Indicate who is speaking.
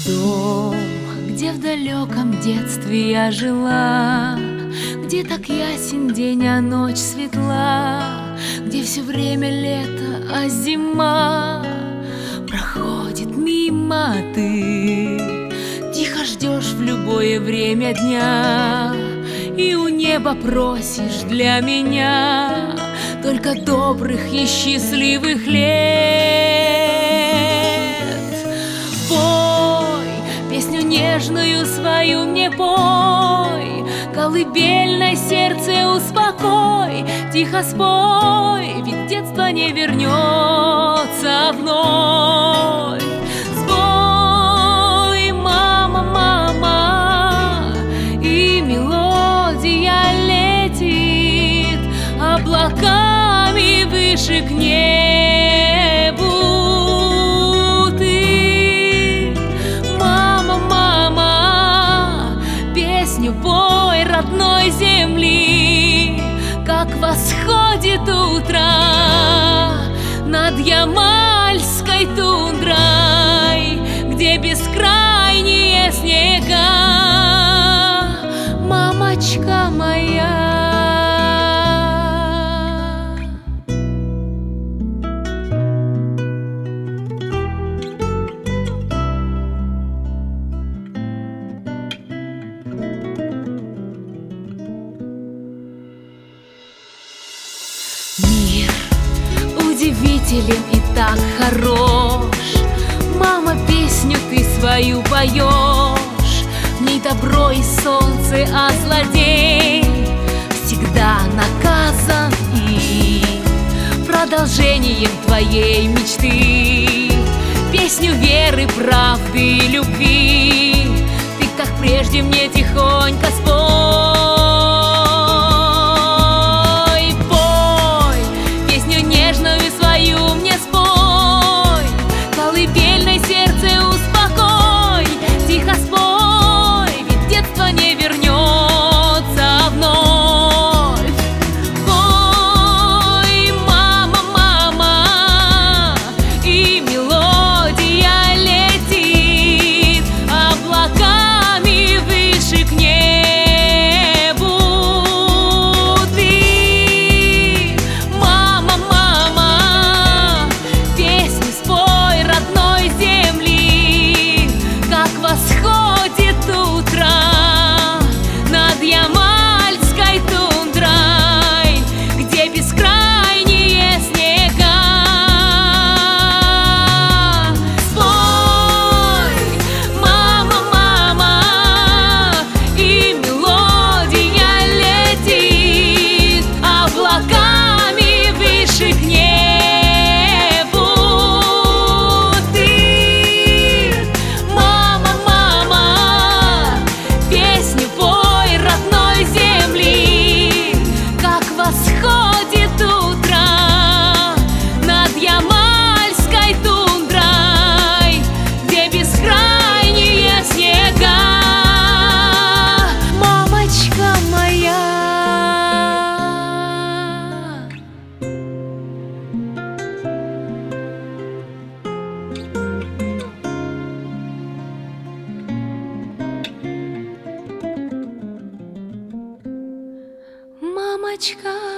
Speaker 1: Дом, где в далеком детстве я жила, где так ясен день, а ночь светла, где все время лето, а зима проходит мимо. Ты тихо ждешь в любое время дня и у неба просишь для меня только добрых и счастливых лет. Песню нежную свою мне пой, колыбельное сердце успокой, тихо спой, ведь детство не вернется вновь. Спой, мама, мама, и мелодия летит облаками выше к небу. Пой родной земли, как восходит утро над ямальской тундрой, где бескрайние снега, мамочка моя. Мир удивителен и так хорош, мама, песню ты свою поешь, в ней добро и солнце, а злодей всегда наказан, и продолжением твоей мечты песню веры, правды и любви ты, как прежде, мне тихонько спой. Мамочка